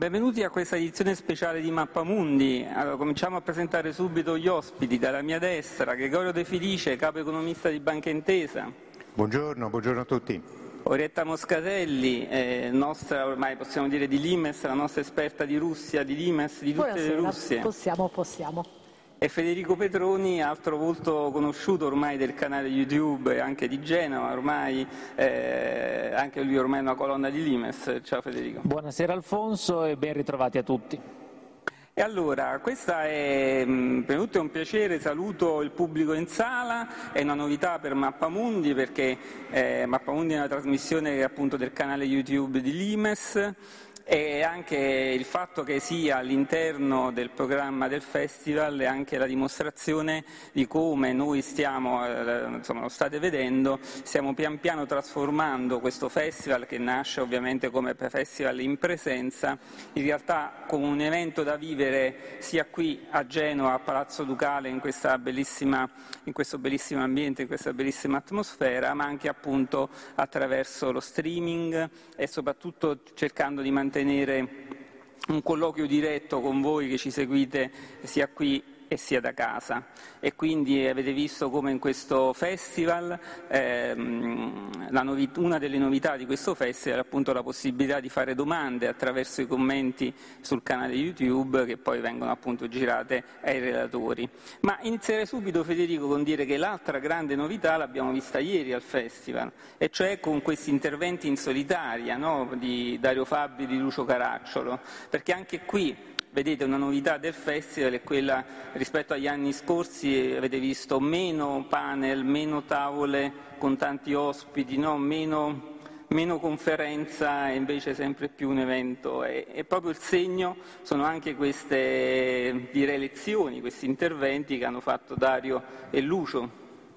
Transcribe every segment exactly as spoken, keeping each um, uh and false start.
Benvenuti a questa edizione speciale di Mappamundi. Allora, cominciamo a presentare subito gli ospiti. Dalla mia destra, Gregorio De Felice, capo economista di Banca Intesa. Buongiorno, buongiorno a tutti. Orietta Moscatelli, eh, nostra ormai possiamo dire di Limes, la nostra esperta di Russia, di Limes, di tutte Buonasera. le Russie. Possiamo, possiamo. E Federico Petroni, altro volto conosciuto ormai del canale YouTube e anche di Genova, ormai eh, anche lui ormai è una colonna di Limes. Ciao Federico. Buonasera Alfonso e ben ritrovati a tutti. E allora, questa è, mh, per tutto è un piacere, saluto il pubblico in sala, è una novità per Mappamundi perché eh, Mappamundi è una trasmissione appunto del canale YouTube di Limes. E anche il fatto che sia all'interno del programma del festival è anche la dimostrazione di come noi stiamo, eh, insomma lo state vedendo, stiamo pian piano trasformando questo festival, che nasce ovviamente come festival in presenza, in realtà come un evento da vivere sia qui a Genova, a Palazzo Ducale, in, questa bellissima, in questo bellissimo ambiente, in questa bellissima atmosfera, ma anche appunto attraverso lo streaming e soprattutto cercando di mantenere un colloquio diretto con voi che ci seguite sia qui e sia da casa. E quindi avete visto come in questo festival ehm, la novità, una delle novità di questo festival è appunto la possibilità di fare domande attraverso i commenti sul canale YouTube che poi vengono appunto girate ai relatori. Ma inizierei subito, Federico, con dire che l'altra grande novità l'abbiamo vista ieri al festival, e cioè con questi interventi in solitaria, no? Di Dario Fabbri, di Lucio Caracciolo, perché anche qui vedete, una novità del festival è quella, rispetto agli anni scorsi avete visto meno panel, meno tavole con tanti ospiti, no? meno, meno conferenza e invece sempre più un evento. E, e proprio il segno sono anche queste direi, lezioni, questi interventi che hanno fatto Dario e Lucio.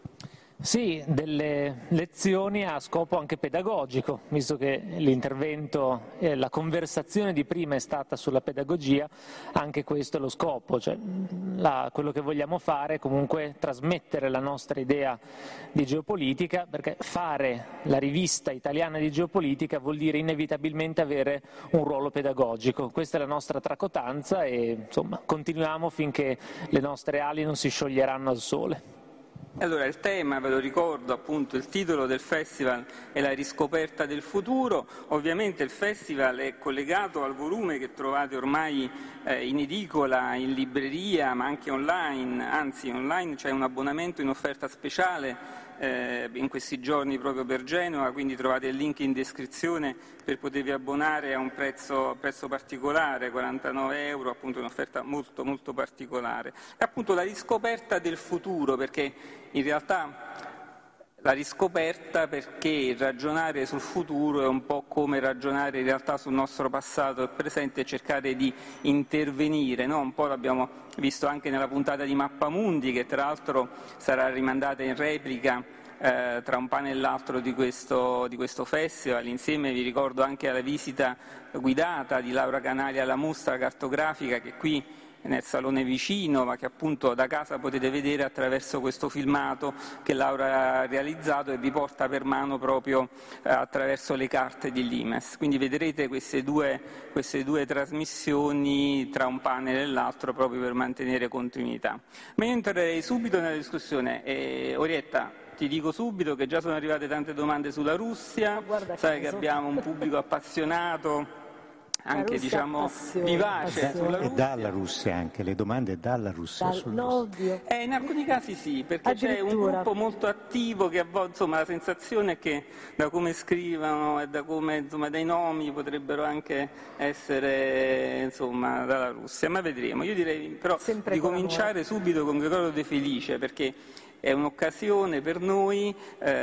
Sì, delle lezioni a scopo anche pedagogico, visto che l'intervento, eh, la conversazione di prima è stata sulla pedagogia, anche questo è lo scopo, cioè la, quello che vogliamo fare è comunque trasmettere la nostra idea di geopolitica, perché fare la rivista italiana di geopolitica vuol dire inevitabilmente avere un ruolo pedagogico. Questa è la nostra tracotanza e insomma continuiamo finché le nostre ali non si scioglieranno al sole. Allora, il tema, ve lo ricordo, appunto, il titolo del festival è la riscoperta del futuro. Ovviamente il festival è collegato al volume che trovate ormai eh, in edicola, in libreria, ma anche online, anzi online c'è un abbonamento in offerta speciale eh, in questi giorni proprio per Genova, quindi trovate il link in descrizione per potervi abbonare a un prezzo, prezzo particolare, quarantanove euro, appunto un'offerta molto molto particolare. È appunto la riscoperta del futuro, perché in realtà la riscoperta perché ragionare sul futuro è un po' come ragionare in realtà sul nostro passato e presente e cercare di intervenire, no? Un po' l'abbiamo visto anche nella puntata di Mappamundi, che tra l'altro sarà rimandata in replica eh, tra un pane e l'altro di questo, di questo festival. Insieme vi ricordo anche la visita guidata di Laura Canali alla mostra cartografica che qui nel salone vicino, ma che appunto da casa potete vedere attraverso questo filmato che Laura ha realizzato e vi porta per mano proprio eh, attraverso le carte di Limes. Quindi vedrete queste due, queste due trasmissioni tra un panel e l'altro proprio per mantenere continuità. Ma io entrerei subito nella discussione. Eh, Orietta, ti dico subito che già sono arrivate tante domande sulla Russia, sai che abbiamo un pubblico appassionato, anche diciamo vivace passione. sulla Russia. E dalla Russia anche, le domande dalla Russia. Dal, sul no, eh, in alcuni casi sì, perché c'è un gruppo molto attivo che a volte, insomma, la sensazione è che da come scrivono e da come, insomma, dai nomi potrebbero anche essere, insomma, dalla Russia, ma vedremo. Io direi però Sempre di cominciare subito con Gregorio De Felice, perché è un'occasione per noi,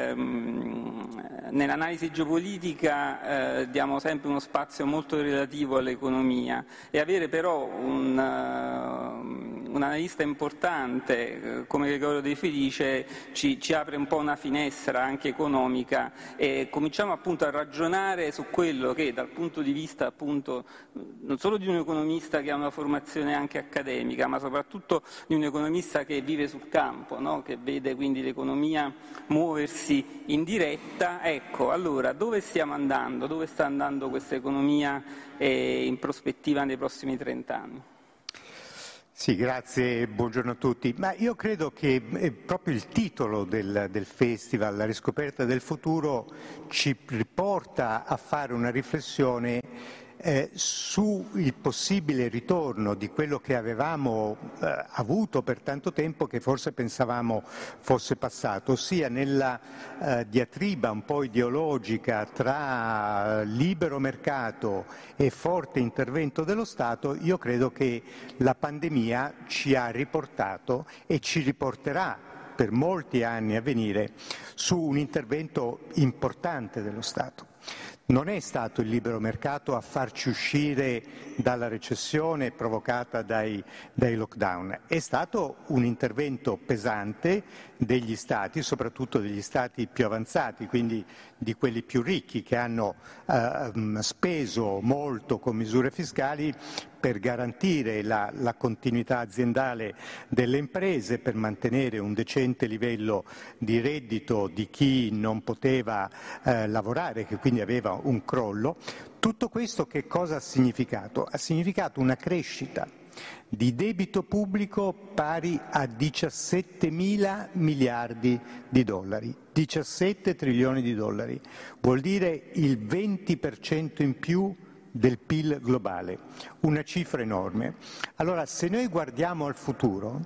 ehm, nell'analisi geopolitica eh, diamo sempre uno spazio molto relativo all'economia, e avere però un, uh, un analista importante eh, come Gregorio De Felice ci, ci apre un po' una finestra anche economica e cominciamo appunto a ragionare su quello che dal punto di vista appunto non solo di un economista che ha una formazione anche accademica, ma soprattutto di un economista che vive sul campo, no? Che vede quindi l'economia muoversi in diretta. Ecco, allora dove stiamo andando? Dove sta andando questa economia eh, in prospettiva nei prossimi trent'anni? Sì, grazie, buongiorno a tutti. Ma io credo che eh, proprio il titolo del, del festival, La riscoperta del futuro, ci riporta a fare una riflessione Eh, sul possibile ritorno di quello che avevamo eh, avuto per tanto tempo, che forse pensavamo fosse passato, ossia nella eh, diatriba un po' ideologica tra libero mercato e forte intervento dello Stato. Io credo che la pandemia ci ha riportato e ci riporterà per molti anni a venire su un intervento importante dello Stato. Non è stato il libero mercato a farci uscire dalla recessione provocata dai, dai lockdown, è stato un intervento pesante degli Stati, soprattutto degli Stati più avanzati, quindi di quelli più ricchi, che hanno eh, speso molto con misure fiscali per garantire la, la continuità aziendale delle imprese, per mantenere un decente livello di reddito di chi non poteva eh, lavorare, che quindi aveva un crollo. Tutto questo che cosa ha significato? Ha significato una crescita di debito pubblico pari a diciassettemila miliardi di dollari, diciassette trilioni di dollari, vuol dire il venti per cento in più del P I L globale, una cifra enorme. Allora, se noi guardiamo al futuro,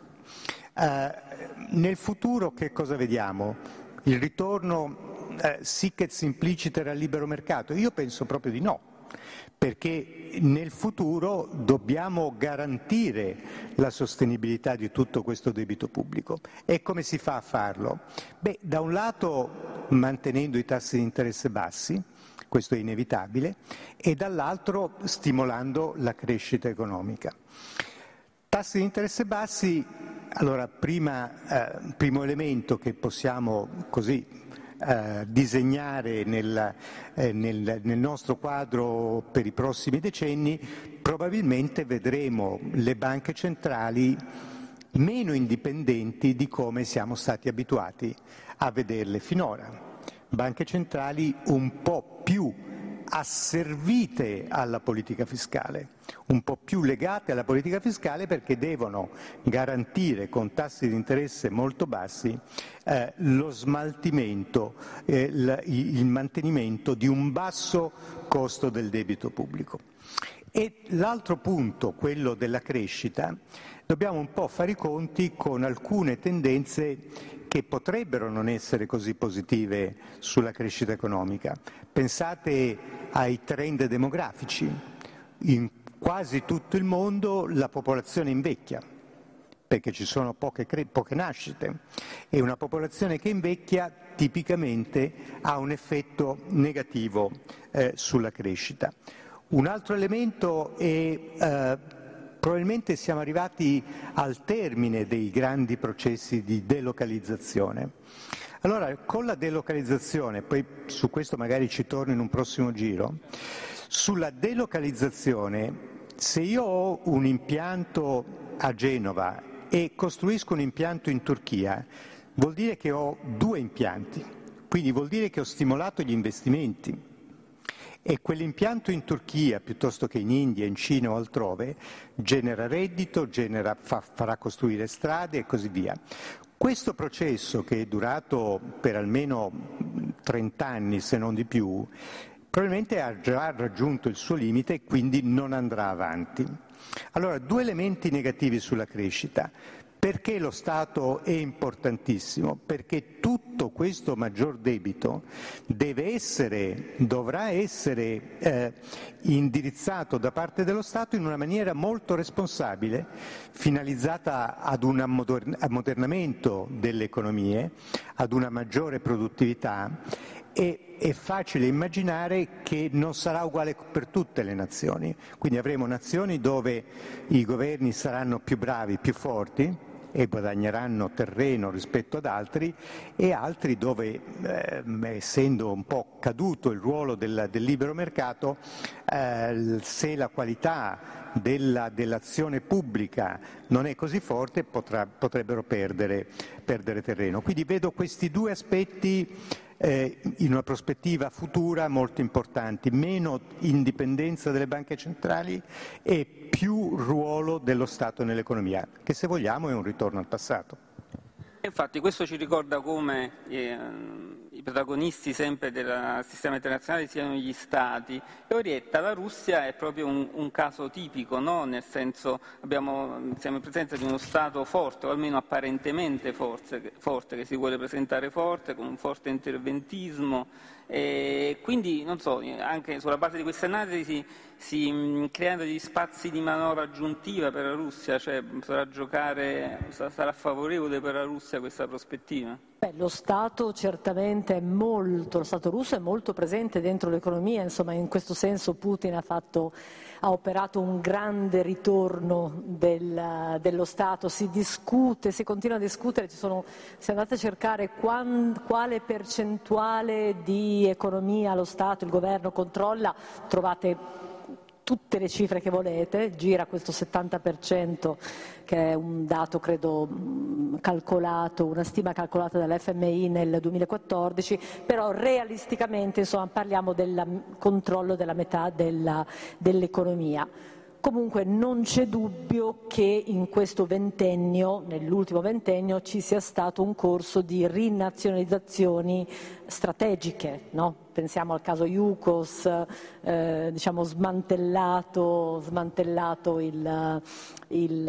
eh, nel futuro che cosa vediamo? Il ritorno eh, sic et simpliciter al libero mercato? Io penso proprio di no, perché nel futuro dobbiamo garantire la sostenibilità di tutto questo debito pubblico. E come si fa a farlo? Beh, da un lato mantenendo i tassi di interesse bassi, questo è inevitabile, e dall'altro stimolando la crescita economica. Tassi di interesse bassi, allora prima, eh, primo elemento che possiamo così eh, disegnare nel, eh, nel, nel nostro quadro per i prossimi decenni, probabilmente vedremo le banche centrali meno indipendenti di come siamo stati abituati a vederle finora. Banche centrali un po' più asservite alla politica fiscale, un po' più legate alla politica fiscale, perché devono garantire con tassi di interesse molto bassi eh, lo smaltimento, eh, il, il mantenimento di un basso costo del debito pubblico. E l'altro punto, quello della crescita, dobbiamo un po' fare i conti con alcune tendenze che potrebbero non essere così positive sulla crescita economica. Pensate ai trend demografici. In quasi tutto il mondo la popolazione invecchia, perché ci sono poche, poche nascite, e una popolazione che invecchia tipicamente ha un effetto negativo eh, sulla crescita. Un altro elemento è eh, probabilmente siamo arrivati al termine dei grandi processi di delocalizzazione. Allora, con la delocalizzazione, poi su questo magari ci torno in un prossimo giro, sulla delocalizzazione, se io ho un impianto a Genova e costruisco un impianto in Turchia, vuol dire che ho due impianti, quindi vuol dire che ho stimolato gli investimenti. E quell'impianto in Turchia, piuttosto che in India, in Cina o altrove, genera reddito, genera, fa, farà costruire strade e così via. Questo processo, che è durato per almeno trent'anni, se non di più, probabilmente ha già raggiunto il suo limite e quindi non andrà avanti. Allora, due elementi negativi sulla crescita. Perché lo Stato è importantissimo? Perché tutto questo maggior debito deve essere, dovrà essere eh, indirizzato da parte dello Stato in una maniera molto responsabile, finalizzata ad un ammodernamento delle economie, ad una maggiore produttività E è facile immaginare che non sarà uguale per tutte le nazioni, quindi avremo nazioni dove i governi saranno più bravi, più forti e guadagneranno terreno rispetto ad altri, e altri dove, eh, essendo un po' caduto il ruolo del, del libero mercato, eh, se la qualità della, dell'azione pubblica non è così forte, potrà, potrebbero perdere, perdere terreno. Quindi vedo questi due aspetti eh, in una prospettiva futura molto importanti: meno indipendenza delle banche centrali e più ruolo dello Stato nell'economia, che se vogliamo è un ritorno al passato. Infatti questo ci ricorda come eh, i protagonisti sempre del sistema internazionale siano gli Stati. E Orietta, la Russia è proprio un, un caso tipico, no? Nel senso abbiamo, siamo in presenza di uno Stato forte, o almeno apparentemente forte, forte, che si vuole presentare forte, con un forte interventismo. E quindi, non so, anche sulla base di queste analisi si mh, creano degli spazi di manovra aggiuntiva per la Russia, cioè sarà giocare, sarà favorevole per la Russia questa prospettiva? Beh, lo Stato certamente è molto, lo Stato russo è molto presente dentro l'economia, insomma in questo senso Putin ha, fatto, ha operato un grande ritorno del, dello Stato, si discute, si continua a discutere, ci sono, se andate a cercare quan, quale percentuale di economia lo Stato, il governo controlla, trovate tutte le cifre che volete, gira questo settanta per cento che è un dato credo calcolato, una stima calcolata dall'F M I nel duemilaquattordici, però realisticamente insomma, parliamo del controllo della metà della, dell'economia. Comunque non c'è dubbio che in questo ventennio, nell'ultimo ventennio, ci sia stato un corso di rinazionalizzazioni strategiche, no? Pensiamo al caso Yukos, eh, diciamo smantellato, smantellato il, il,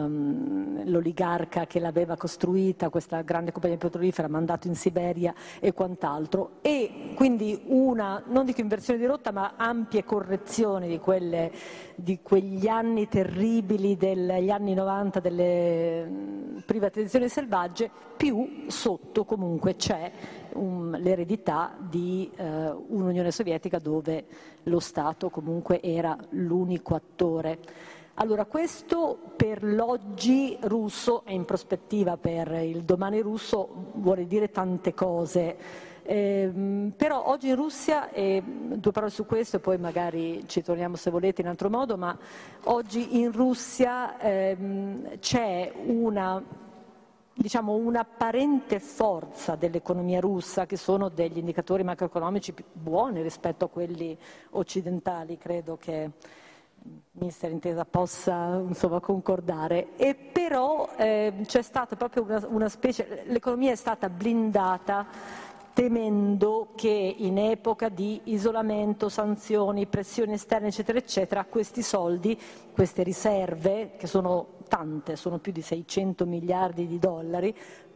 um, l'oligarca che l'aveva costruita, questa grande compagnia petrolifera, mandato in Siberia e quant'altro, e quindi una, non dico inversione di rotta, ma ampie correzioni di, quelle, di quegli anni terribili degli anni novanta delle privatizzazioni selvagge, più sotto comunque c'è Um, l'eredità di uh, un'Unione Sovietica dove lo Stato comunque era l'unico attore. Allora questo per l'oggi russo e in prospettiva per il domani russo vuole dire tante cose, eh, però oggi in Russia, eh, due parole su questo e poi magari ci torniamo se volete in altro modo, ma oggi in Russia eh, c'è una diciamo un'apparente forza dell'economia russa, che sono degli indicatori macroeconomici più buoni rispetto a quelli occidentali, credo che il Mister Intesa possa insomma, concordare, e però eh, c'è stata proprio una, una specie, l'economia è stata blindata temendo che in epoca di isolamento, sanzioni, pressioni esterne eccetera eccetera, questi soldi, queste riserve che sono tante, sono più di seicento miliardi di dollari,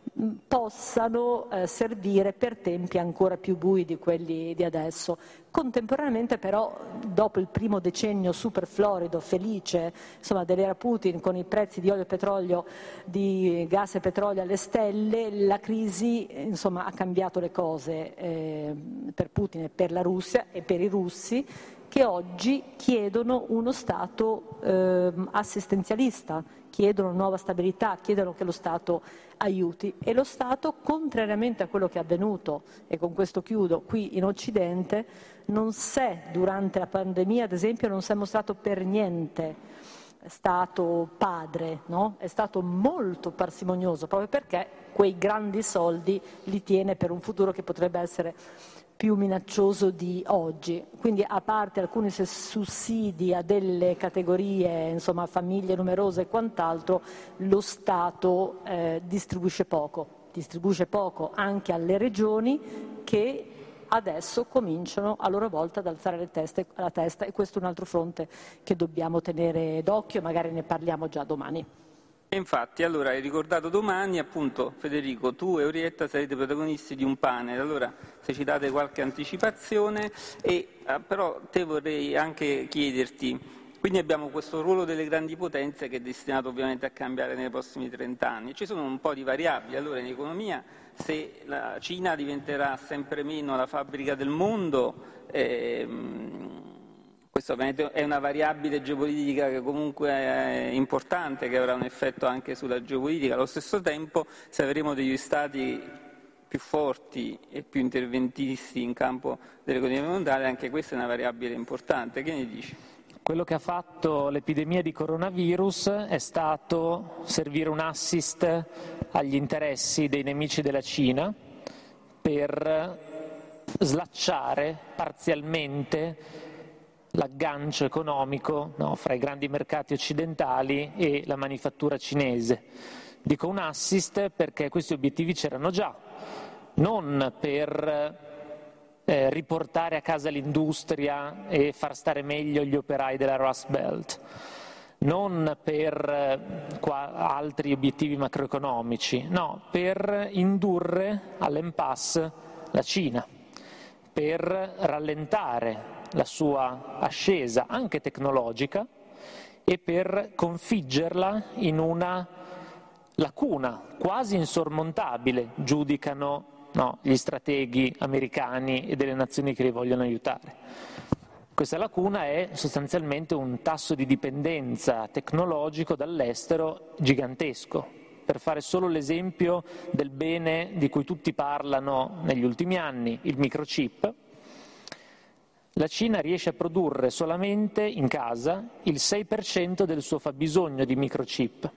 possano eh, servire per tempi ancora più bui di quelli di adesso. Contemporaneamente però, dopo il primo decennio super florido, felice, insomma, dell'era Putin, con i prezzi di olio e petrolio, di gas e petrolio alle stelle, la crisi insomma, ha cambiato le cose eh, per Putin e per la Russia e per i russi, che oggi chiedono uno Stato eh, assistenzialista, chiedono nuova stabilità, chiedono che lo Stato aiuti, e lo Stato, contrariamente a quello che è avvenuto, e con questo chiudo, qui in Occidente, non s'è, durante la pandemia ad esempio, non si è mostrato per niente Stato padre, no? È stato molto parsimonioso, proprio perché quei grandi soldi li tiene per un futuro che potrebbe essere più minaccioso di oggi. Quindi, a parte alcuni sussidi a delle categorie, insomma famiglie numerose e quant'altro, lo Stato eh, distribuisce poco, distribuisce poco anche alle regioni, che adesso cominciano a loro volta ad alzare le teste, la testa, e questo è un altro fronte che dobbiamo tenere d'occhio, magari ne parliamo già domani. Infatti, allora hai ricordato domani, appunto, Federico, tu e Orietta sarete protagonisti di un panel, allora se ci date qualche anticipazione, e eh, però te vorrei anche chiederti, Quindi abbiamo questo ruolo delle grandi potenze che è destinato ovviamente a cambiare nei prossimi trent'anni. Ci sono un po' di variabili. Allora in economia, se la Cina diventerà sempre meno la fabbrica del mondo, ehm, questa ovviamente è una variabile geopolitica che comunque è importante, che avrà un effetto anche sulla geopolitica. Allo stesso tempo, se avremo degli stati più forti e più interventisti in campo dell'economia mondiale, anche questa è una variabile importante. Che ne dici? Quello che ha fatto l'epidemia di coronavirus è stato servire un assist agli interessi dei nemici della Cina per slacciare parzialmente l'aggancio economico, no, fra i grandi mercati occidentali e la manifattura cinese. Dico un assist perché questi obiettivi c'erano già, non per Eh, riportare a casa l'industria e far stare meglio gli operai della Rust Belt, non per eh, qua, altri obiettivi macroeconomici, no, per indurre all'impasse la Cina, per rallentare la sua ascesa anche tecnologica e per configgerla in una lacuna quasi insormontabile, giudicano No, gli strateghi americani e delle nazioni che li vogliono aiutare. Questa lacuna è sostanzialmente un tasso di dipendenza tecnologico dall'estero gigantesco. Per fare solo l'esempio del bene di cui tutti parlano negli ultimi anni, il microchip, la Cina riesce a produrre solamente in casa il sei per cento del suo fabbisogno di microchip.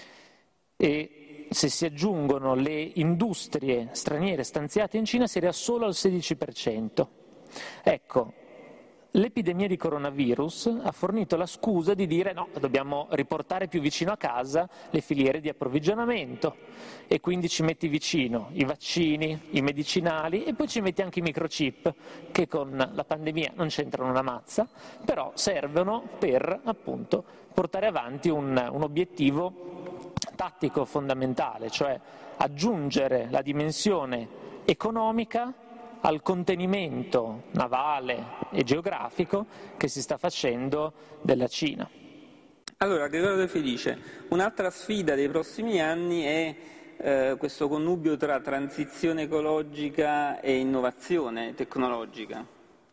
E se si aggiungono le industrie straniere stanziate in Cina si arriva solo al sedici per cento. Ecco, l'epidemia di coronavirus ha fornito la scusa di dire no, dobbiamo riportare più vicino a casa le filiere di approvvigionamento e quindi ci metti vicino i vaccini, i medicinali e poi ci metti anche i microchip che con la pandemia non c'entrano una mazza, però servono per appunto portare avanti un, un obiettivo tattico fondamentale, cioè aggiungere la dimensione economica al contenimento navale e geografico che si sta facendo della Cina. Allora, Gregorio De Felice, un'altra sfida dei prossimi anni è eh, questo connubio tra transizione ecologica e innovazione tecnologica.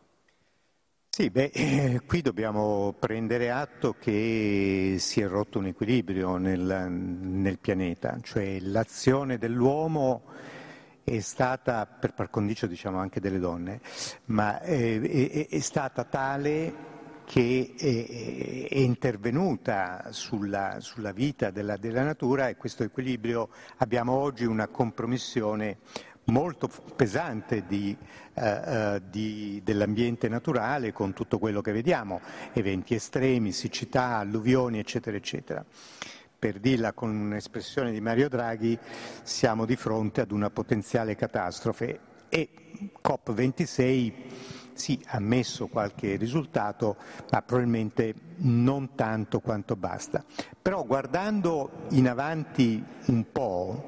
Sì, beh, eh, qui dobbiamo prendere atto che si è rotto un equilibrio nel, nel pianeta, cioè l'azione dell'uomo è stata, per par condicio diciamo anche delle donne, ma è, è, è stata tale che è, è intervenuta sulla, sulla vita della, della natura e questo equilibrio abbiamo oggi una compromissione molto pesante di, uh, di, dell'ambiente naturale con tutto quello che vediamo, eventi estremi, siccità, alluvioni, eccetera, eccetera. Per dirla con un'espressione di Mario Draghi, siamo di fronte ad una potenziale catastrofe e COP ventisei sì, ha messo qualche risultato, ma probabilmente non tanto quanto basta. Però guardando in avanti un po',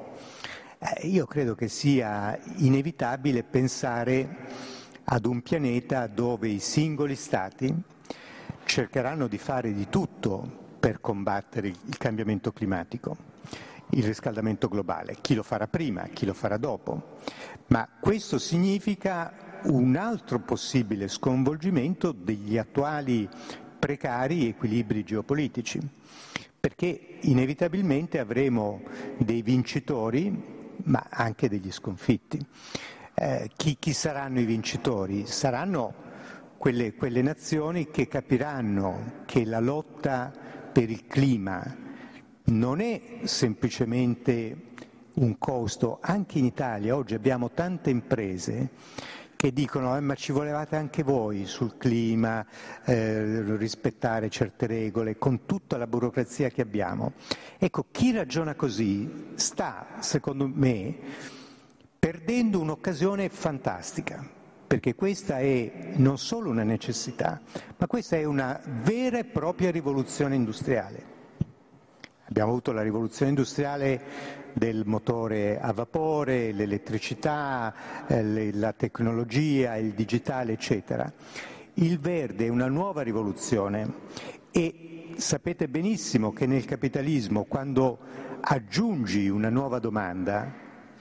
io credo che sia inevitabile pensare ad un pianeta dove i singoli Stati cercheranno di fare di tutto per combattere il cambiamento climatico, il riscaldamento globale. Chi lo farà prima, chi lo farà dopo. Ma questo significa un altro possibile sconvolgimento degli attuali precari equilibri geopolitici, perché inevitabilmente avremo dei vincitori ma anche degli sconfitti. Eh, chi, chi saranno i vincitori? Saranno quelle, quelle nazioni che capiranno che la lotta per il clima non è semplicemente un costo. Anche in Italia oggi abbiamo tante imprese che dicono eh, ma ci volevate anche voi sul clima, eh, rispettare certe regole, con tutta la burocrazia che abbiamo. Ecco, chi ragiona così sta, secondo me, perdendo un'occasione fantastica, perché questa è non solo una necessità, ma questa è una vera e propria rivoluzione industriale. Abbiamo avuto la rivoluzione industriale del motore a vapore, l'elettricità, eh, la tecnologia, il digitale, eccetera. Il verde è una nuova rivoluzione E sapete benissimo che nel capitalismo, quando aggiungi una nuova domanda,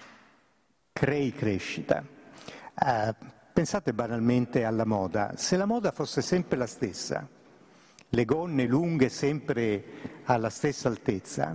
crei crescita. Uh, pensate banalmente alla moda. Se la moda fosse sempre la stessa, le gonne lunghe sempre alla stessa altezza,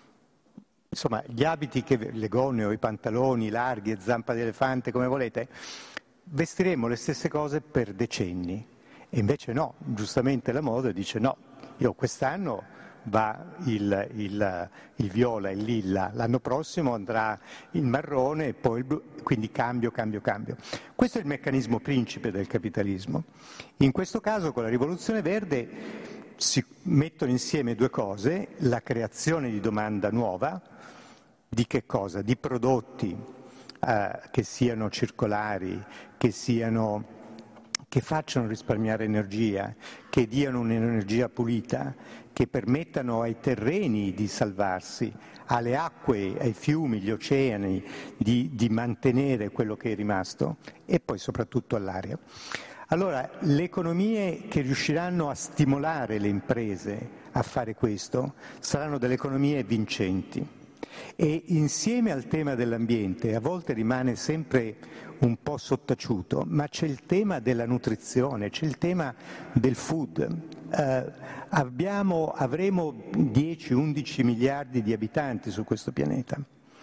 insomma gli abiti, che, le gonne o i pantaloni larghi e zampa di elefante, come volete, vestiremo le stesse cose per decenni. E invece no, giustamente la moda dice no, io quest'anno va il, il, il viola, il lilla, l'anno prossimo andrà il marrone e poi il blu, quindi cambio, cambio, cambio. Questo è il meccanismo principe del capitalismo. In questo caso con la rivoluzione verde si mettono insieme due cose, la creazione di domanda nuova, di che cosa? Di prodotti eh, che siano circolari, che siano... che facciano risparmiare energia, che diano un'energia pulita, che permettano ai terreni di salvarsi, alle acque, ai fiumi, agli oceani, di, di mantenere quello che è rimasto e poi soprattutto all'aria. Allora, le economie che riusciranno a stimolare le imprese a fare questo saranno delle economie vincenti. E insieme al tema dell'ambiente, a volte rimane sempre un po' sottaciuto, ma c'è il tema della nutrizione, c'è il tema del food. Eh, abbiamo, avremo dieci undici miliardi di abitanti su questo pianeta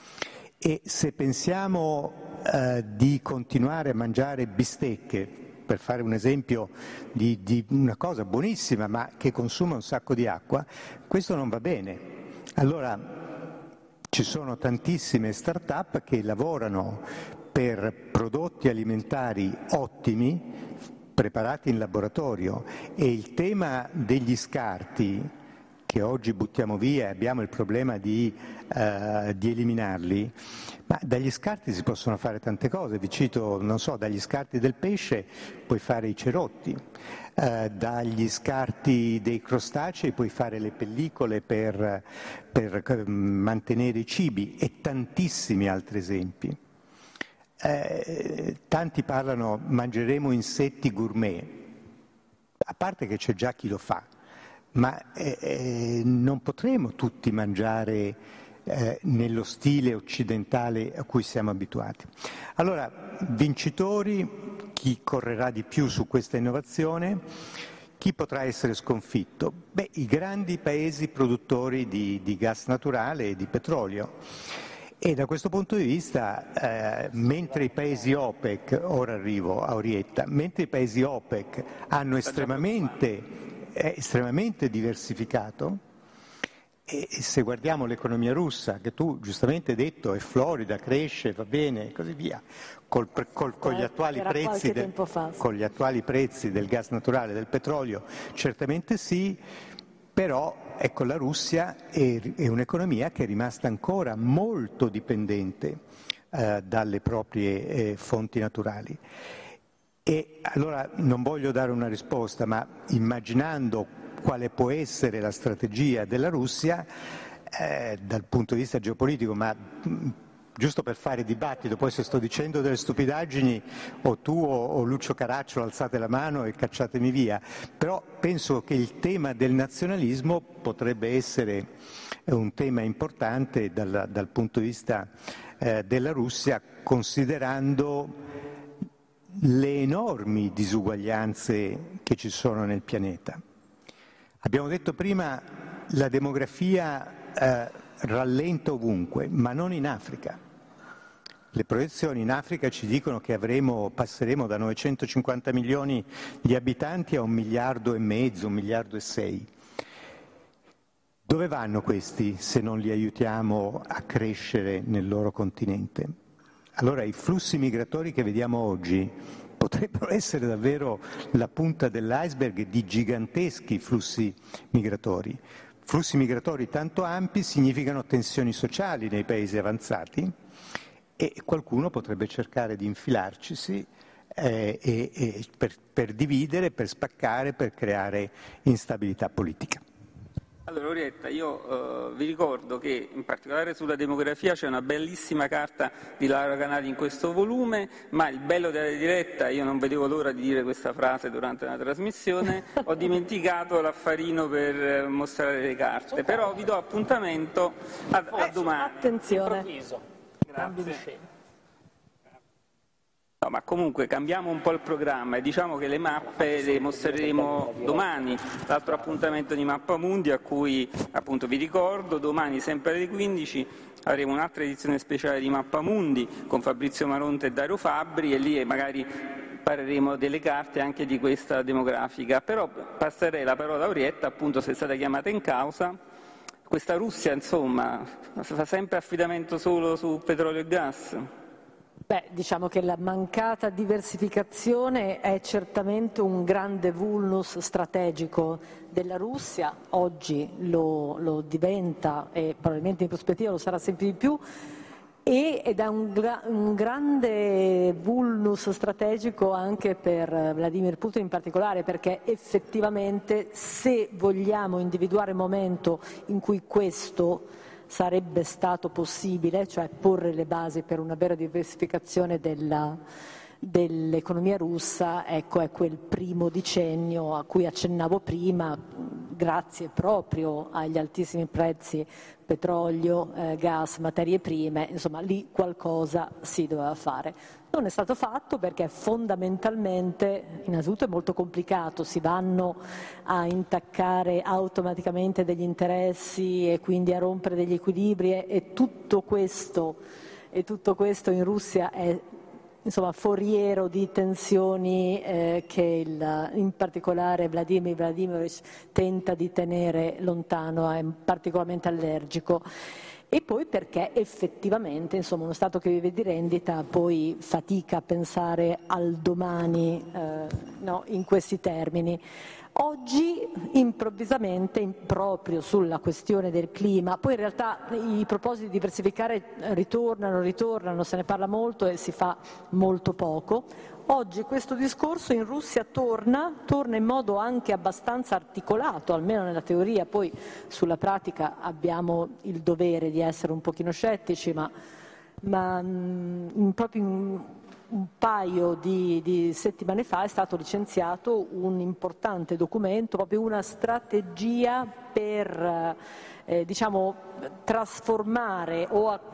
e se pensiamo eh, di continuare a mangiare bistecche, per fare un esempio di, di una cosa buonissima ma che consuma un sacco di acqua, questo non va bene. Allora, ci sono tantissime start-up che lavorano per prodotti alimentari ottimi, preparati in laboratorio, e il tema degli scarti, che oggi buttiamo via e abbiamo il problema di, uh, di eliminarli, ma dagli scarti si possono fare tante cose. Vi cito, non so, dagli scarti del pesce puoi fare i cerotti, uh, dagli scarti dei crostacei puoi fare le pellicole per, per mantenere i cibi e tantissimi altri esempi. Eh, tanti parlano mangeremo insetti gourmet, a parte che c'è già chi lo fa, ma eh, non potremo tutti mangiare eh, nello stile occidentale a cui siamo abituati. Allora, vincitori, chi correrà di più su questa innovazione, chi potrà essere sconfitto? Beh, i grandi paesi produttori di, di gas naturale e di petrolio. E da questo punto di vista, eh, mentre i paesi OPEC, ora arrivo a Orietta, mentre i paesi OPEC hanno estremamente, eh, estremamente diversificato, e, e se guardiamo l'economia russa, che tu giustamente hai detto è florida, cresce, va bene e così via, col, col, con, gli attuali prezzi del, con gli attuali prezzi del gas naturale e del petrolio, certamente sì, però ecco, la Russia è, è un'economia che è rimasta ancora molto dipendente eh, dalle proprie eh, fonti naturali. E allora non voglio dare una risposta, ma immaginando quale può essere la strategia della Russia eh, dal punto di vista geopolitico, ma mh, giusto per fare dibattito, poi se sto dicendo delle stupidaggini o tu o, o Lucio Caracciolo alzate la mano e cacciatemi via, però penso che il tema del nazionalismo potrebbe essere un tema importante dal, dal punto di vista eh, della Russia, considerando le enormi disuguaglianze che ci sono nel pianeta. Abbiamo detto prima la demografia eh, rallenta ovunque, ma non in Africa. Le proiezioni in Africa ci dicono che avremo, passeremo da novecentocinquanta milioni di abitanti a un miliardo e mezzo, un miliardo e sei. Dove vanno questi se non li aiutiamo a crescere nel loro continente? Allora i flussi migratori che vediamo oggi potrebbero essere davvero la punta dell'iceberg di giganteschi flussi migratori. Flussi migratori tanto ampi significano tensioni sociali nei paesi avanzati e qualcuno potrebbe cercare di infilarcisi eh, e, e per, per dividere, per spaccare, per creare instabilità politica. Allora Orietta, io eh, vi ricordo che in particolare sulla demografia c'è una bellissima carta di Laura Canali in questo volume, ma il bello della diretta, io non vedevo l'ora di dire questa frase durante la trasmissione, ho dimenticato l'affarino per mostrare le carte, però vi do appuntamento a, a domani. Attenzione. Grazie. No, ma comunque cambiamo un po' il programma e diciamo che le mappe le mostreremo domani, l'altro appuntamento di Mappamundi a cui appunto vi ricordo, domani sempre alle quindici avremo un'altra edizione speciale di Mappamundi con Fabrizio Maronte e Dario Fabbri e lì magari parleremo delle carte anche di questa demografica, però passerei la parola a Orietta, appunto se è stata chiamata in causa. Questa Russia insomma fa sempre affidamento solo su petrolio e gas? Beh, diciamo che la mancata diversificazione è certamente un grande vulnus strategico della Russia, oggi lo, lo diventa e probabilmente in prospettiva lo sarà sempre di più, e, ed è un, un grande vulnus strategico anche per Vladimir Putin in particolare, perché effettivamente se vogliamo individuare il momento in cui questo sarebbe stato possibile, cioè porre le basi per una vera diversificazione della, dell'economia russa, ecco, è quel primo decennio a cui accennavo prima, grazie proprio agli altissimi prezzi petrolio, eh, gas, materie prime, insomma lì qualcosa si doveva fare. Non è stato fatto perché fondamentalmente, innanzitutto è molto complicato, si vanno a intaccare automaticamente degli interessi e quindi a rompere degli equilibri e, e, tutto, questo, e tutto questo in Russia è insomma foriero di tensioni eh, che il, in particolare Vladimir Vladimirovich tenta di tenere lontano, è particolarmente allergico. E poi perché effettivamente insomma, uno Stato che vive di rendita poi fatica a pensare al domani eh, no, in questi termini. Oggi improvvisamente, proprio sulla questione del clima, poi in realtà i propositi di diversificare ritornano, ritornano, se ne parla molto e si fa molto poco. Oggi questo discorso in Russia torna, torna in modo anche abbastanza articolato, almeno nella teoria, poi sulla pratica abbiamo il dovere di essere un pochino scettici, ma, ma mh, proprio in un paio di, di settimane fa è stato licenziato un importante documento, proprio una strategia per eh, diciamo, trasformare o a,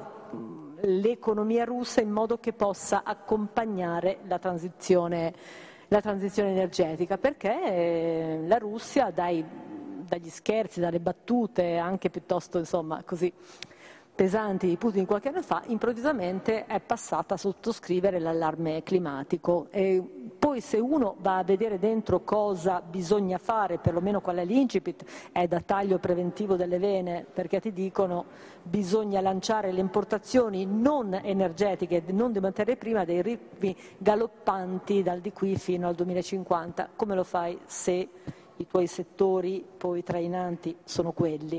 l'economia russa in modo che possa accompagnare la transizione, la transizione energetica, perché eh, la Russia dai, dagli scherzi, dalle battute anche piuttosto insomma così pesanti di Putin qualche anno fa, improvvisamente è passata a sottoscrivere l'allarme climatico. E poi se uno va a vedere dentro cosa bisogna fare, perlomeno qual è l'incipit, è da taglio preventivo delle vene, perché ti dicono bisogna lanciare le importazioni non energetiche, non di materie prime, dei ritmi galoppanti dal di qui fino al duemilacinquanta. Come lo fai se i tuoi settori poi trainanti sono quelli?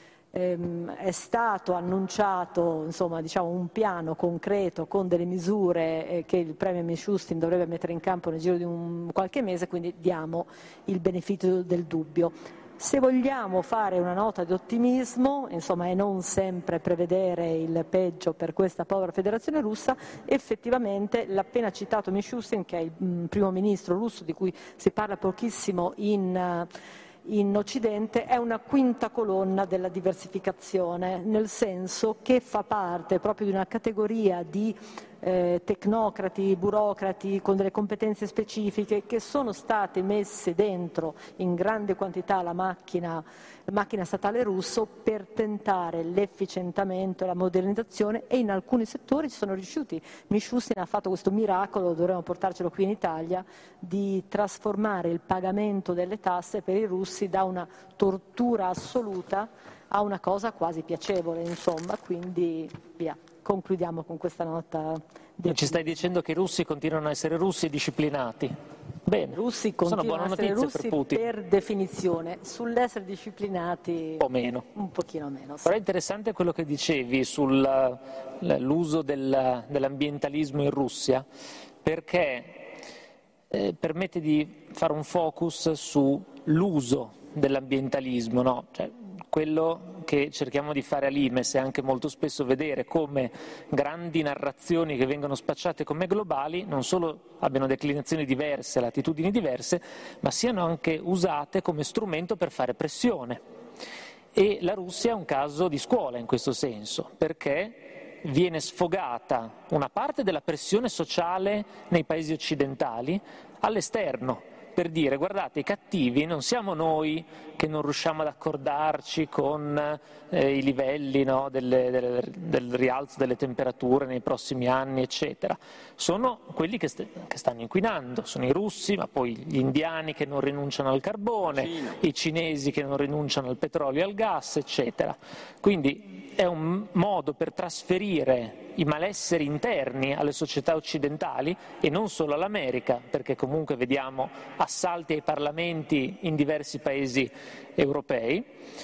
Ehm, è stato annunciato insomma, diciamo, un piano concreto con delle misure eh, che il Premier Mishustin dovrebbe mettere in campo nel giro di un, qualche mese, quindi diamo il beneficio del dubbio. Se vogliamo fare una nota di ottimismo, insomma, e non sempre prevedere il peggio per questa povera federazione russa, effettivamente l'appena citato Mishustin, che è il mh, primo ministro russo di cui si parla pochissimo in uh, in Occidente, è una quinta colonna della diversificazione, nel senso che fa parte proprio di una categoria di eh, tecnocrati, burocrati con delle competenze specifiche che sono state messe dentro in grande quantità alla macchina, la macchina statale russo per tentare l'efficientamento, la modernizzazione, e in alcuni settori ci sono riusciti. Mishustin ha fatto questo miracolo, dovremmo portarcelo qui in Italia, di trasformare il pagamento delle tasse per i russi da una tortura assoluta a una cosa quasi piacevole, insomma, quindi via. Concludiamo con questa nota. Ci stai dicendo che i russi continuano a essere russi e disciplinati? Bene, i russi continuano a essere russi per, per definizione, sull'essere disciplinati un po' meno. Un pochino meno sì. Però è interessante quello che dicevi sull'uso del, dell'ambientalismo in Russia, perché eh, permette di fare un focus sull'uso dell'ambientalismo, no? Cioè, quello che cerchiamo di fare a Limes è anche molto spesso vedere come grandi narrazioni che vengono spacciate come globali non solo abbiano declinazioni diverse, latitudini diverse, ma siano anche usate come strumento per fare pressione. E la Russia è un caso di scuola in questo senso, perché viene sfogata una parte della pressione sociale nei paesi occidentali all'esterno, per dire guardate, i cattivi non siamo noi che non riusciamo ad accordarci con eh, i livelli, no, delle, delle, del rialzo delle temperature nei prossimi anni, eccetera. Sono quelli che, st- che stanno inquinando, sono i russi, ma poi gli indiani che non rinunciano al carbone, Cina. I cinesi che non rinunciano al petrolio e al gas, eccetera. Quindi è un modo per trasferire i malesseri interni alle società occidentali e non solo all'America, perché comunque vediamo assalti ai parlamenti in diversi paesi europei,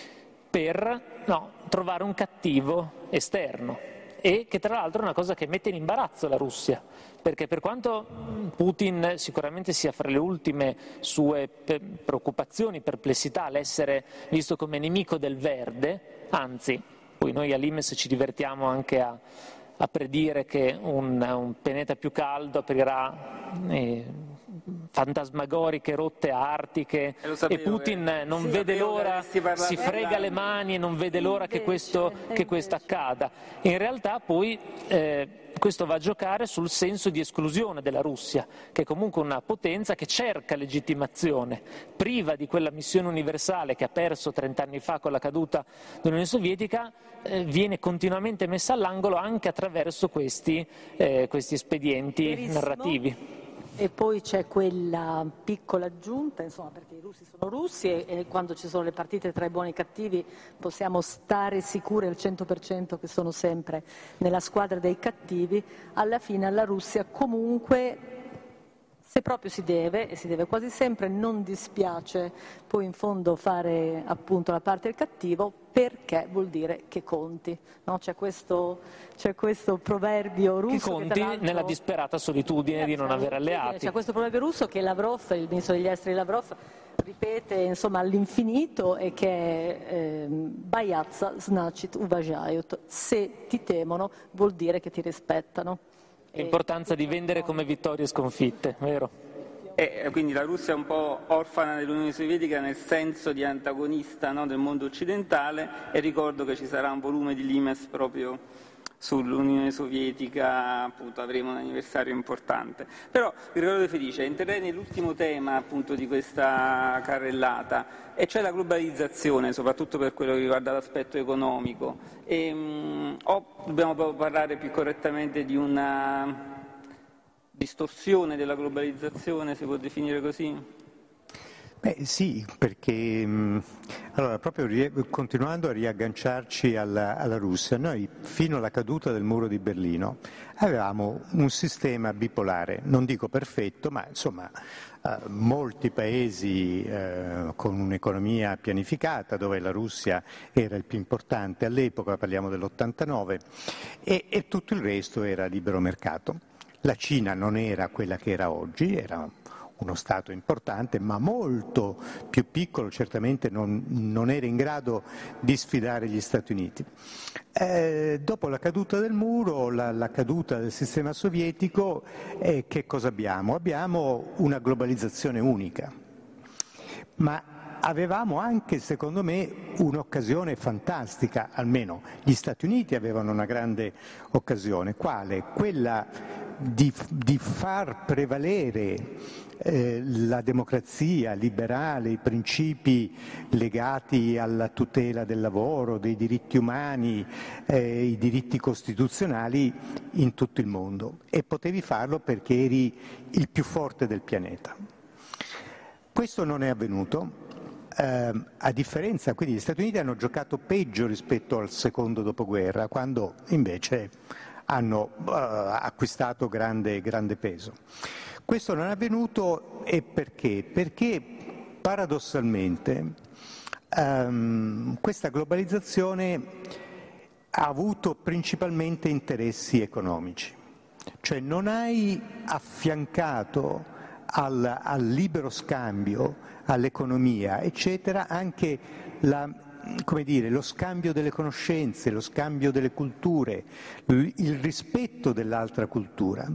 per no, trovare un cattivo esterno, e che tra l'altro è una cosa che mette in imbarazzo la Russia, perché per quanto Putin sicuramente sia fra le ultime sue preoccupazioni, perplessità, l'essere visto come nemico del verde, anzi, poi noi a Limes ci divertiamo anche a a predire che un, un pianeta più caldo aprirà eh, fantasmagoriche rotte artiche e, e Putin che... non sì, vede l'ora, si frega le mani e non vede l'ora invece, che, questo, che questo accada. In realtà poi eh, questo va a giocare sul senso di esclusione della Russia, che è comunque una potenza che cerca legittimazione, priva di quella missione universale che ha perso trent'anni fa con la caduta dell'Unione Sovietica, eh, viene continuamente messa all'angolo anche attraverso questi, eh, questi espedienti Verissimo. narrativi. E poi c'è quella piccola aggiunta, insomma, perché i russi sono russi e, e quando ci sono le partite tra i buoni e i cattivi possiamo stare sicuri al cento per cento che sono sempre nella squadra dei cattivi. Alla fine alla Russia comunque, se proprio si deve, e si deve quasi sempre, non dispiace poi in fondo fare appunto la parte del cattivo, perché vuol dire che conti, no? C'è questo, c'è questo proverbio russo che conti che nella disperata solitudine eh, di non avere alleati. C'è questo proverbio russo che Lavrov, il ministro degli esteri Lavrov, ripete insomma all'infinito, e che è Bayatsa значит уважают, se ti temono vuol dire che ti rispettano. L'importanza di vendere come vittorie sconfitte, vero? E quindi la Russia è un po' orfana dell'Unione Sovietica nel senso di antagonista, no, del mondo occidentale, e ricordo che ci sarà un volume di Limes proprio sull'Unione Sovietica, appunto avremo un anniversario importante. Però vi ricordo Felice, interviene nell'ultimo tema appunto di questa carrellata, e cioè la globalizzazione, soprattutto per quello che riguarda l'aspetto economico. E, mh, o dobbiamo parlare più correttamente di una distorsione della globalizzazione, si può definire così? Beh, sì, perché mh, allora, proprio rie- continuando a riagganciarci alla, alla Russia, noi fino alla caduta del muro di Berlino avevamo un sistema bipolare, non dico perfetto, ma insomma eh, molti paesi eh, con un'economia pianificata, dove la Russia era il più importante all'epoca, parliamo dell'ottantanove, e, e tutto il resto era libero mercato. La Cina non era quella che era oggi, era uno Stato importante, ma molto più piccolo, certamente non, non era in grado di sfidare gli Stati Uniti. Eh, dopo la caduta del muro, la, la caduta del sistema sovietico, eh, che cosa abbiamo? Abbiamo una globalizzazione unica, ma avevamo anche, secondo me, un'occasione fantastica, almeno gli Stati Uniti avevano una grande occasione. Quale? Quella di, di far prevalere eh, la democrazia liberale, i principi legati alla tutela del lavoro, dei diritti umani, eh, i diritti costituzionali in tutto il mondo, e potevi farlo perché eri il più forte del pianeta. Questo non è avvenuto. Eh, a differenza, quindi gli Stati Uniti hanno giocato peggio rispetto al secondo dopoguerra, quando invece hanno uh, acquistato grande, grande peso. Questo non è avvenuto, e perché? Perché paradossalmente um, questa globalizzazione ha avuto principalmente interessi economici, cioè non hai affiancato al, al libero scambio, all'economia, eccetera, anche la come dire, lo scambio delle conoscenze, lo scambio delle culture, il rispetto dell'altra cultura.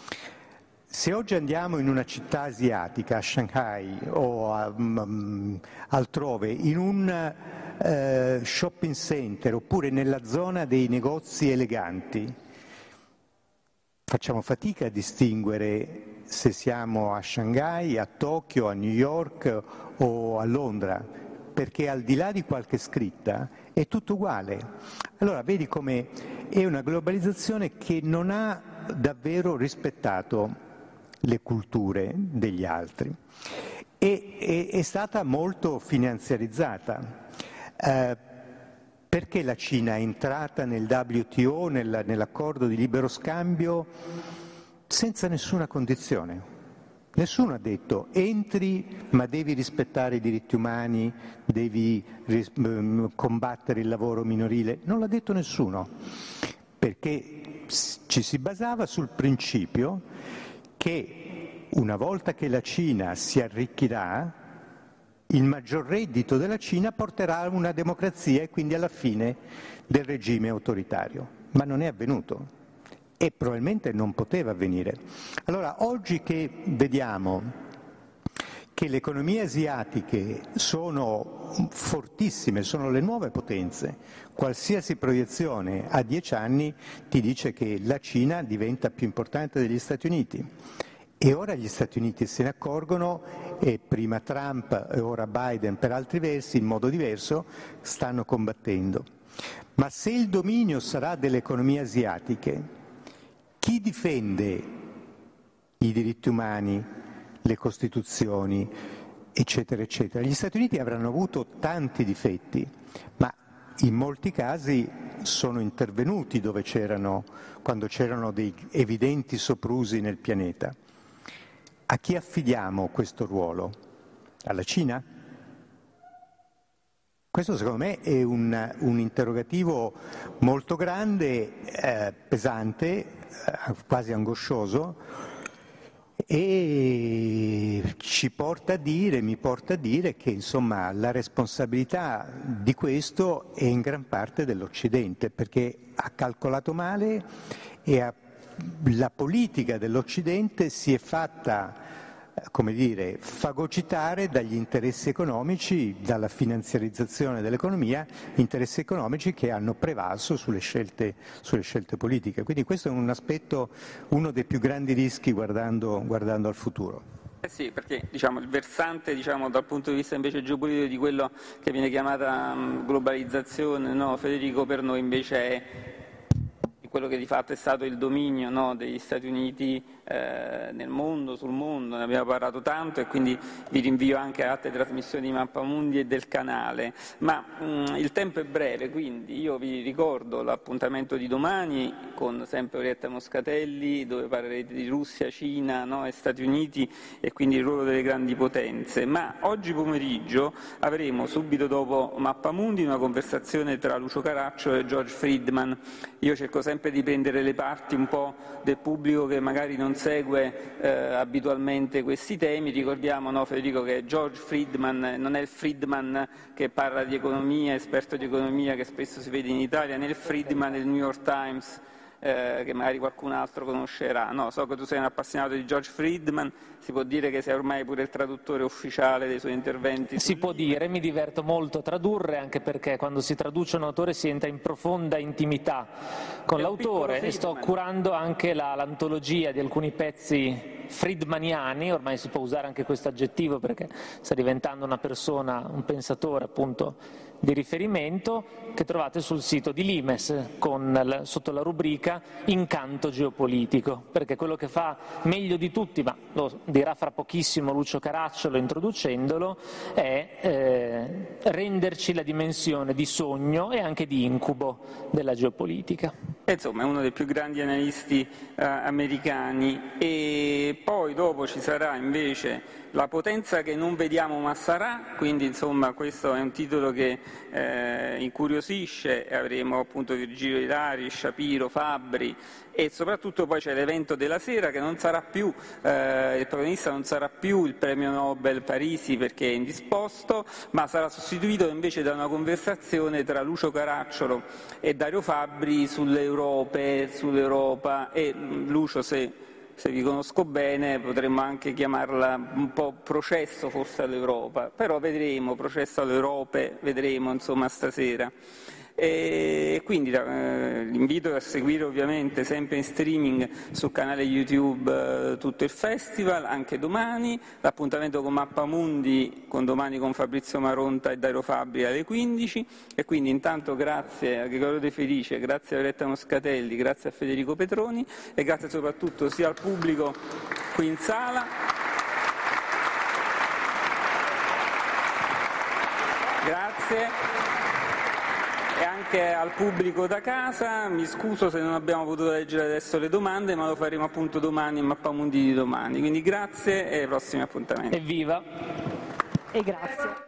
Se oggi andiamo in una città asiatica, a Shanghai o a, um, altrove, in un uh, shopping center oppure nella zona dei negozi eleganti, facciamo fatica a distinguere se siamo a Shanghai, a Tokyo, a New York o a Londra, perché al di là di qualche scritta è tutto uguale. Allora vedi come è una globalizzazione che non ha davvero rispettato le culture degli altri e è, è stata molto finanziarizzata. Eh, perché la Cina è entrata nel W T O, nel, nell'accordo di libero scambio, senza nessuna condizione? Nessuno ha detto entri ma devi rispettare i diritti umani, devi ris- combattere il lavoro minorile. Non l'ha detto nessuno, perché ci si basava sul principio che una volta che la Cina si arricchirà, il maggior reddito della Cina porterà a una democrazia e quindi alla fine del regime autoritario. Ma non è avvenuto e probabilmente non poteva avvenire. Allora, oggi che vediamo che le economie asiatiche sono fortissime, sono le nuove potenze, qualsiasi proiezione a dieci anni ti dice che la Cina diventa più importante degli Stati Uniti. E ora gli Stati Uniti se ne accorgono e prima Trump e ora Biden per altri versi, in modo diverso, stanno combattendo. Ma se il dominio sarà delle economie asiatiche, chi difende i diritti umani, le costituzioni, eccetera, eccetera? Gli Stati Uniti avranno avuto tanti difetti, ma in molti casi sono intervenuti dove c'erano, quando c'erano dei evidenti soprusi nel pianeta. A chi affidiamo questo ruolo? Alla Cina? Questo secondo me è un, un interrogativo molto grande, eh, pesante, eh, quasi angoscioso e ci porta a dire, mi porta a dire che insomma la responsabilità di questo è in gran parte dell'Occidente, perché ha calcolato male e ha la politica dell'Occidente si è fatta, come dire, fagocitare dagli interessi economici, dalla finanziarizzazione dell'economia, interessi economici che hanno prevalso sulle scelte, sulle scelte politiche. Quindi questo è un aspetto, uno dei più grandi rischi guardando, guardando al futuro. Eh sì, perché diciamo, il versante diciamo, dal punto di vista invece geopolitico di quello che viene chiamata um, globalizzazione, no, Federico, per noi invece è quello che di fatto è stato il dominio, no, degli Stati Uniti eh, nel mondo, sul mondo, ne abbiamo parlato tanto e quindi vi rinvio anche a altre trasmissioni di Mappamundi e del canale. Ma mh, il tempo è breve, quindi io vi ricordo l'appuntamento di domani con sempre Orietta Moscatelli, dove parlerete di Russia, Cina, no, e Stati Uniti e quindi il ruolo delle grandi potenze. Ma oggi pomeriggio avremo, subito dopo Mappamundi, una conversazione tra Lucio Caracciolo e George Friedman. Io cerco sempre di prendere le parti un po' del pubblico che magari non segue eh, abitualmente questi temi. Ricordiamo, no, Federico, che George Friedman non è il Friedman che parla di economia, esperto di economia che spesso si vede in Italia, né il Friedman del New York Times eh, che magari qualcun altro conoscerà. No, so che tu sei un appassionato di George Friedman, si può dire che sei ormai pure il traduttore ufficiale dei suoi interventi? Si può dire, mi diverto molto a tradurre, anche perché quando si traduce un autore si entra in profonda intimità con l'autore e sto curando anche la, l'antologia di alcuni pezzi friedmaniani, ormai si può usare anche questo aggettivo perché sta diventando una persona, un pensatore appunto di riferimento, che trovate sul sito di Limes con, sotto la rubrica Incanto geopolitico, perché quello che fa meglio di tutti, ma lo dirà fra pochissimo Lucio Caracciolo introducendolo, è eh, renderci la dimensione di sogno e anche di incubo della geopolitica. Insomma, è uno dei più grandi analisti eh, americani. E e poi dopo ci sarà invece La potenza che non vediamo ma sarà, quindi insomma questo è un titolo che eh, incuriosisce, e avremo appunto Virgilio Ilari, Shapiro, Fabbri, e soprattutto poi c'è l'evento della sera che non sarà più, eh, il protagonista non sarà più il premio Nobel Parisi perché è indisposto, ma sarà sostituito invece da una conversazione tra Lucio Caracciolo e Dario Fabbri sull'Europe, sull'Europa, e Lucio, se se vi conosco bene, potremmo anche chiamarla un po' processo forse all'Europa, però vedremo, processo all'Europa, vedremo insomma stasera. E quindi eh, l'invito è a seguire ovviamente sempre in streaming sul canale YouTube eh, tutto il festival, anche domani, l'appuntamento con Mappamundi con domani con Fabrizio Maronta e Dario Fabbri alle quindici, e quindi intanto grazie a Gregorio De Felice, grazie a Violetta Moscatelli, grazie a Federico Petroni e grazie soprattutto sia al pubblico qui in sala, grazie. E anche al pubblico da casa, mi scuso se non abbiamo potuto leggere adesso le domande, ma lo faremo appunto domani in Mappamundi di domani. Quindi grazie e ai prossimi appuntamenti. Evviva! E grazie.